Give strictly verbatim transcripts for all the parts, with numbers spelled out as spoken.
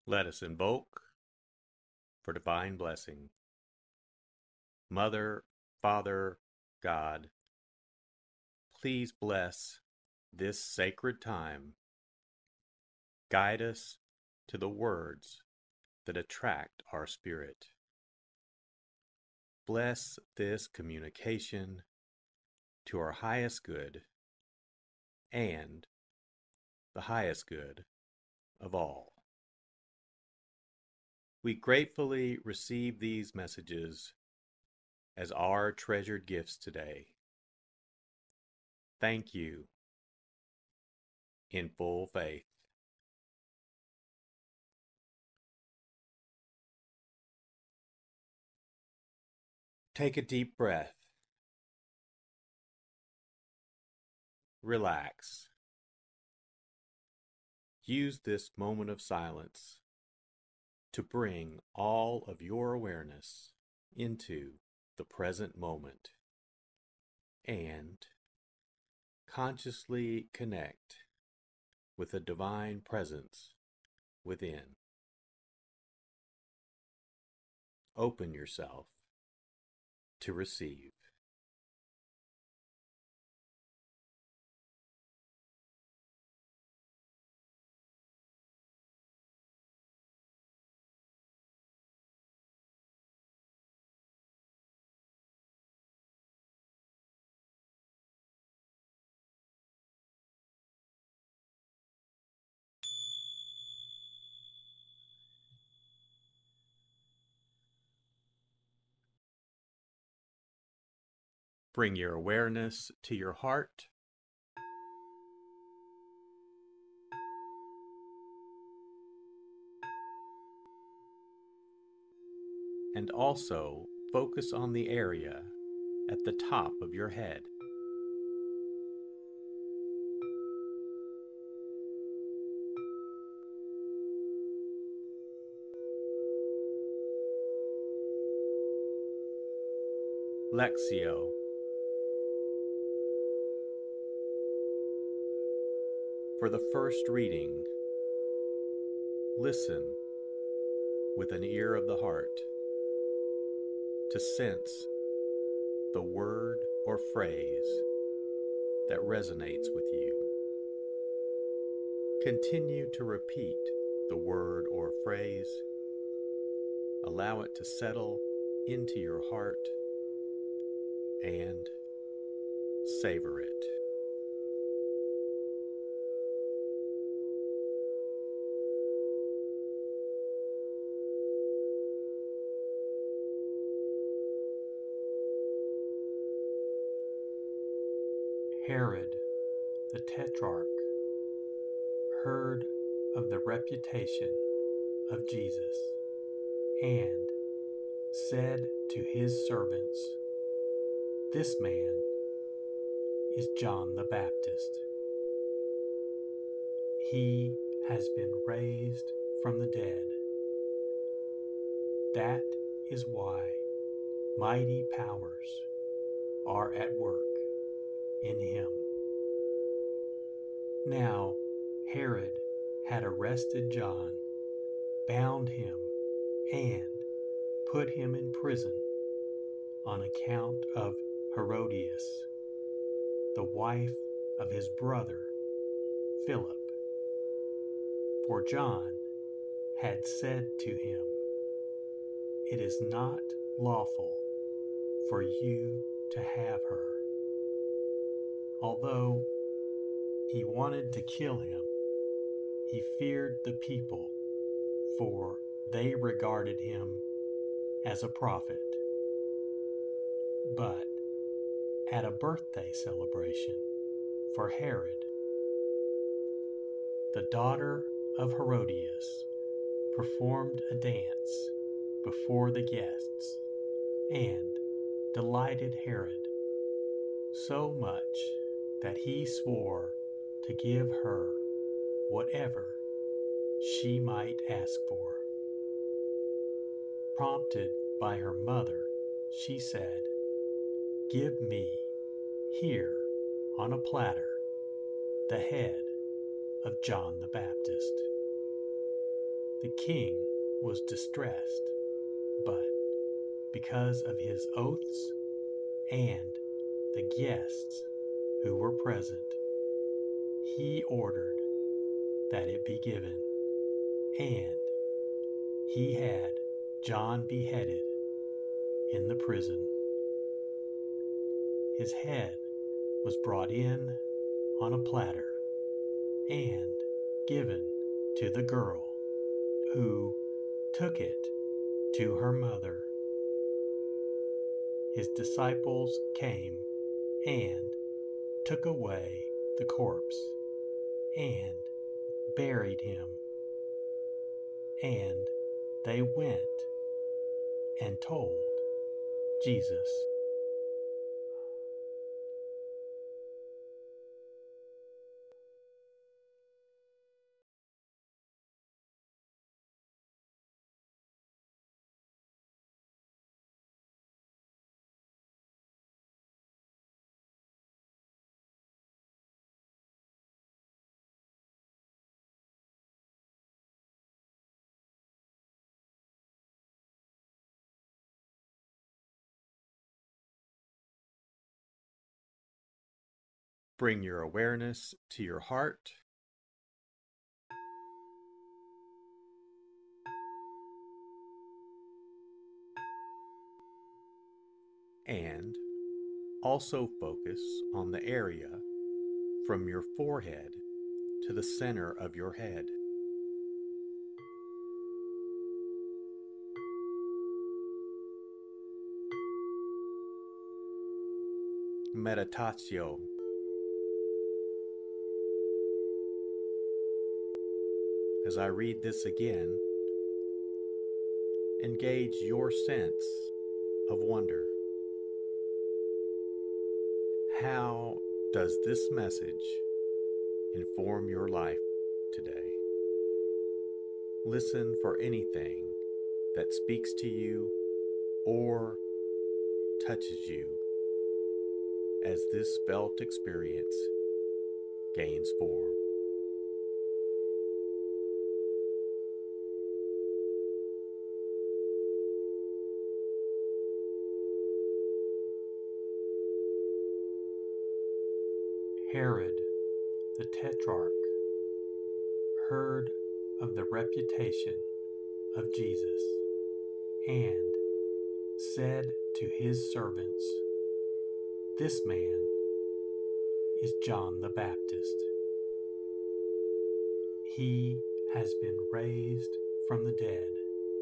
Let us invoke for divine blessing. Mother, Father, God, please bless this sacred time. Guide us to the words that attract our spirit. Bless this communication to our highest good and the highest good of all. We gratefully receive these messages as our treasured gifts today. Thank you in full faith. Take a deep breath. Relax. Use this moment of silence to bring all of your awareness into the present moment and consciously connect with the divine presence within. Open yourself to receive. Bring your awareness to your heart. And also focus on the area at the top of your head. Lectio. For the first reading, listen with an ear of the heart to sense the word or phrase that resonates with you. Continue to repeat the word or phrase. Allow it to settle into your heart and savor it. Herod, the Tetrarch, heard of the reputation of Jesus and said to his servants, "This man is John the Baptist. He has been raised from the dead. That is why mighty powers are at work in him." Now Herod had arrested John, bound him, and put him in prison on account of Herodias, the wife of his brother Philip. For John had said to him, "It is not lawful for you to have her." Although he wanted to kill him, he feared the people, for they regarded him as a prophet. But at a birthday celebration for Herod, the daughter of Herodias performed a dance before the guests and delighted Herod so much that he swore to give her whatever she might ask for. Prompted by her mother, she said, "Give me, here on a platter, the head of John the Baptist." The king was distressed, but because of his oaths and the guests who were present, he ordered that it be given, and he had John beheaded in the prison. His head was brought in on a platter and given to the girl, who took it to her mother. His disciples came and took away the corpse and buried him. And they went and told Jesus. Bring your awareness to your heart. And also focus on the area from your forehead to the center of your head. Meditatio. As I read this again, engage your sense of wonder. How does this message inform your life today? Listen for anything that speaks to you or touches you as this felt experience gains form. Herod the Tetrarch heard of the reputation of Jesus and said to his servants, "This man is John the Baptist. He has been raised from the dead.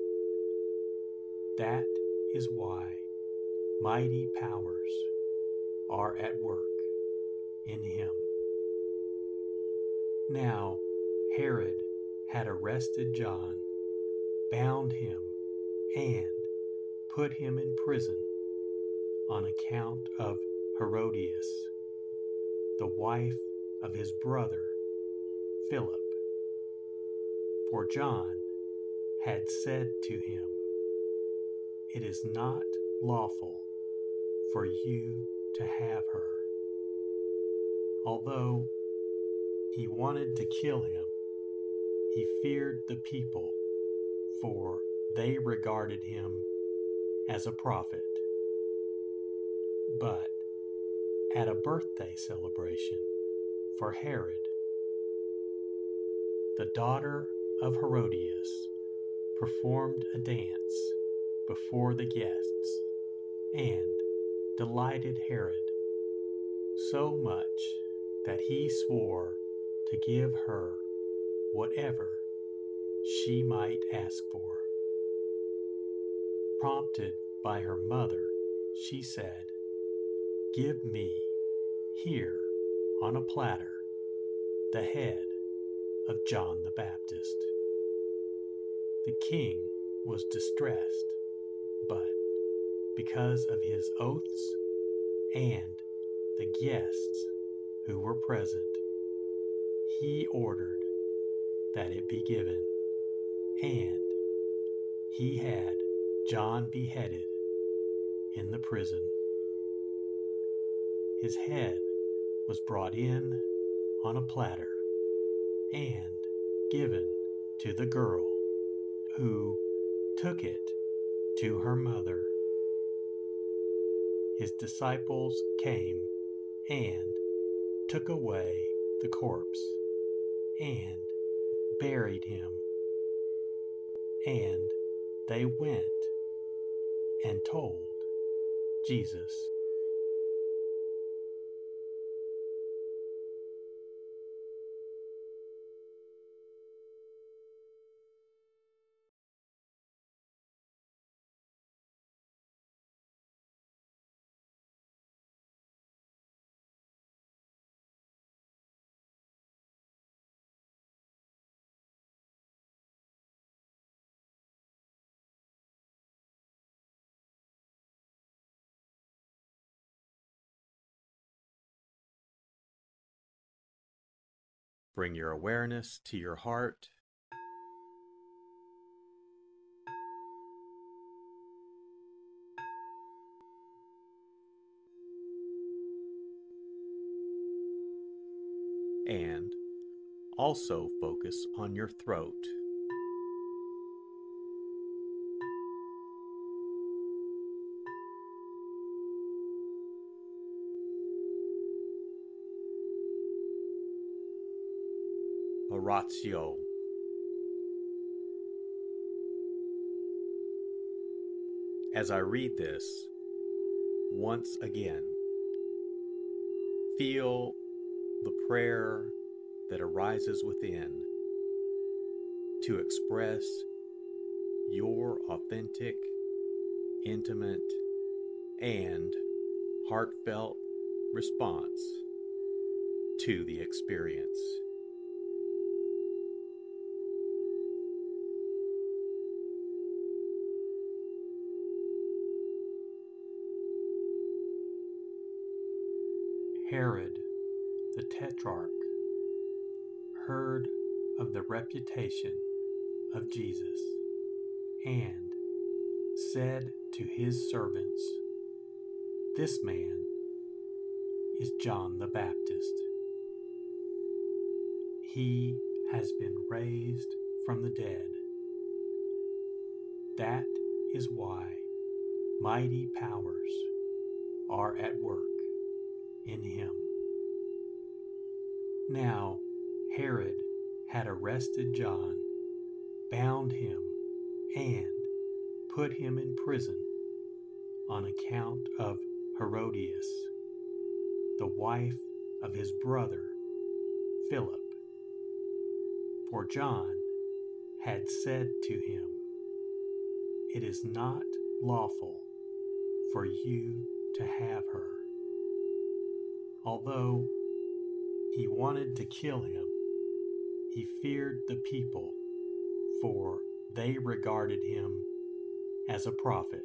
That is why mighty powers are at work in him." Now Herod had arrested John, bound him, and put him in prison on account of Herodias, the wife of his brother Philip. For John had said to him, "It is not lawful for you to have her." Although he wanted to kill him, he feared the people, for they regarded him as a prophet. But at a birthday celebration for Herod, the daughter of Herodias performed a dance before the guests and delighted Herod so much that he swore to give her whatever she might ask for. Prompted by her mother, she said, "Give me, here on a platter, the head of John the Baptist." The king was distressed, but because of his oaths and the guests who were present, he ordered that it be given, and he had John beheaded in the prison. His head was brought in on a platter and given to the girl, who took it to her mother. His disciples came and took away the corpse and buried him. And they went and told Jesus. Bring your awareness to your heart. And also focus on your throat. Oratio. As I read this, once again, feel the prayer that arises within to express your authentic, intimate, and heartfelt response to the experience. Herod, the Tetrarch, heard of the reputation of Jesus and said to his servants, "This man is John the Baptist. He has been raised from the dead. That is why mighty powers are at work in him." Now Herod had arrested John, bound him, and put him in prison on account of Herodias, the wife of his brother Philip. For John had said to him, "It is not lawful for you to have her." Although he wanted to kill him, he feared the people, for they regarded him as a prophet.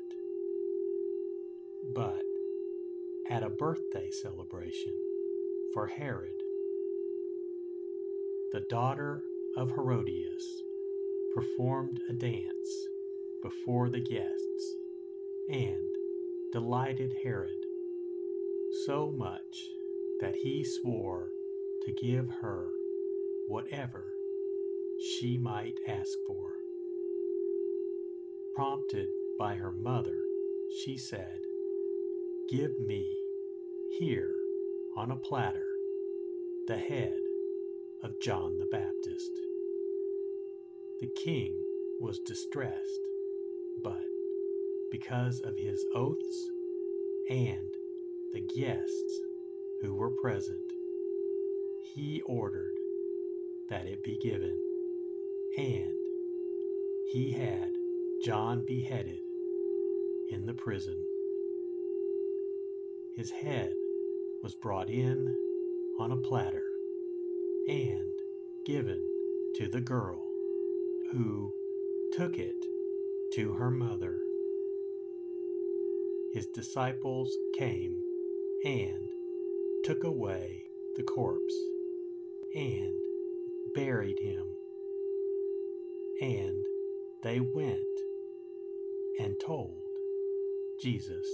But at a birthday celebration for Herod, the daughter of Herodias performed a dance before the guests and delighted Herod so much that he swore to give her whatever she might ask for. Prompted by her mother, she said, "Give me, here on a platter, the head of John the Baptist." The king was distressed, but because of his oaths and the guests who were present, he ordered that it be given, and he had John beheaded in the prison. His head was brought in on a platter and given to the girl, who took it to her mother. His disciples came and took away the corpse and buried him. And they went and told Jesus.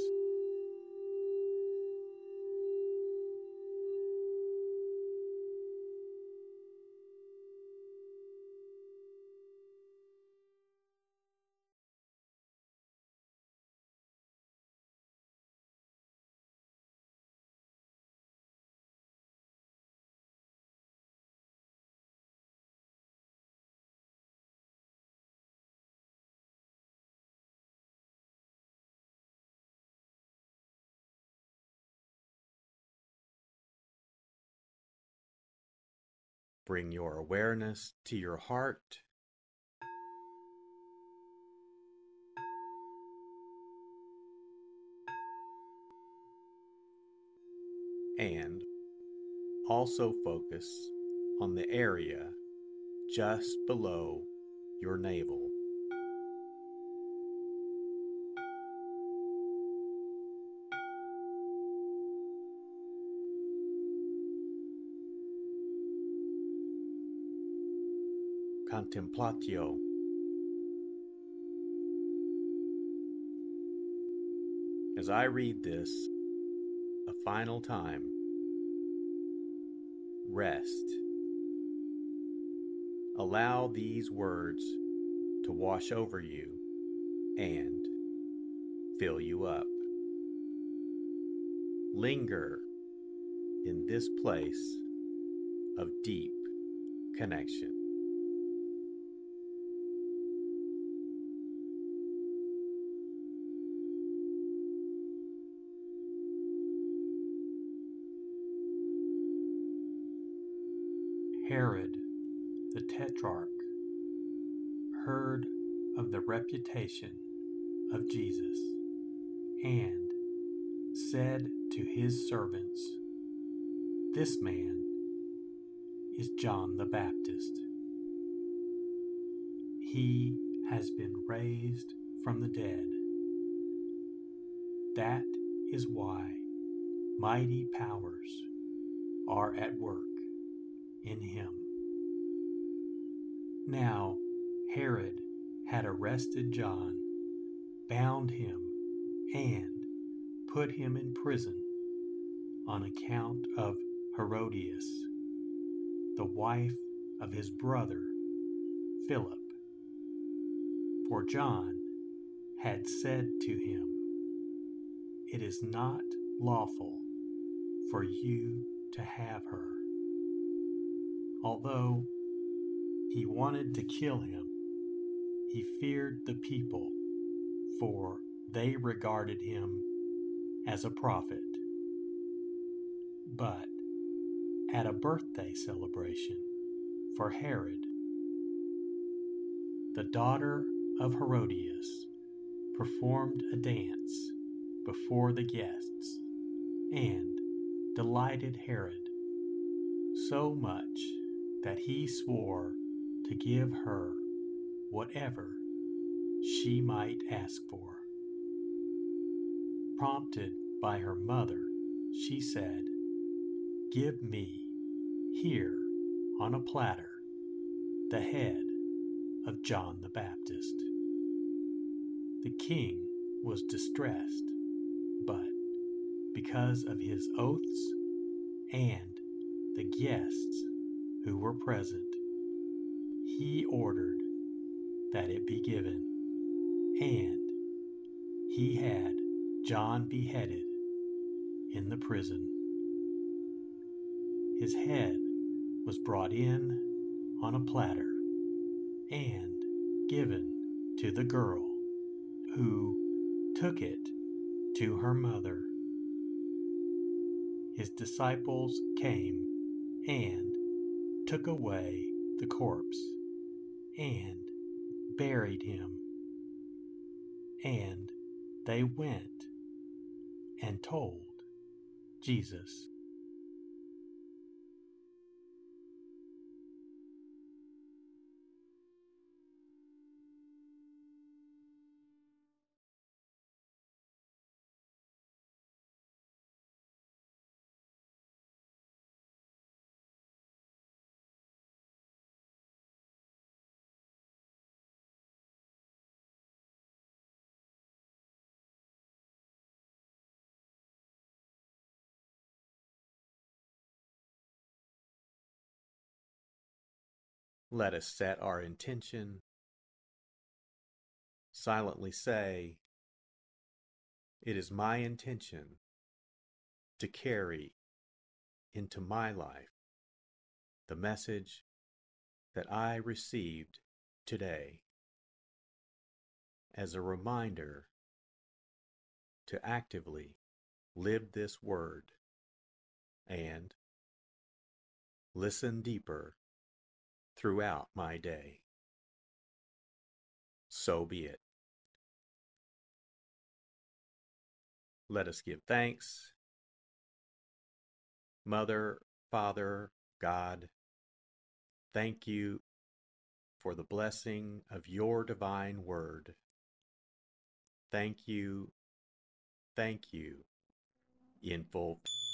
Bring your awareness to your heart. And also focus on the area just below your navel. Contemplatio. As I read this a final time, rest. Allow these words to wash over you and fill you up. Linger in this place of deep connection. Herod, the Tetrarch, heard of the reputation of Jesus and said to his servants, "This man is John the Baptist. He has been raised from the dead. That is why mighty powers are at work in him." Now Herod had arrested John, bound him, and put him in prison on account of Herodias, the wife of his brother Philip. For John had said to him, "It is not lawful for you to have her." Although he wanted to kill him, he feared the people, for they regarded him as a prophet. But at a birthday celebration for Herod, the daughter of Herodias performed a dance before the guests and delighted Herod so much that he swore to give her whatever she might ask for. Prompted by her mother, she said, "Give me, here on a platter, the head of John the Baptist." The king was distressed, but because of his oaths and the guests who were present, he ordered that it be given, and he had John beheaded in the prison. His head was brought in on a platter and given to the girl, who took it to her mother. His disciples came and took away the corpse and buried him. And they went and told Jesus. Let us set our intention. Silently say, "It is my intention to carry into my life the message that I received today as a reminder to actively live this word and listen deeper throughout my day. So be it. Let us give thanks. Mother, Father, God, thank you for the blessing of your divine word. Thank you, thank you, in full.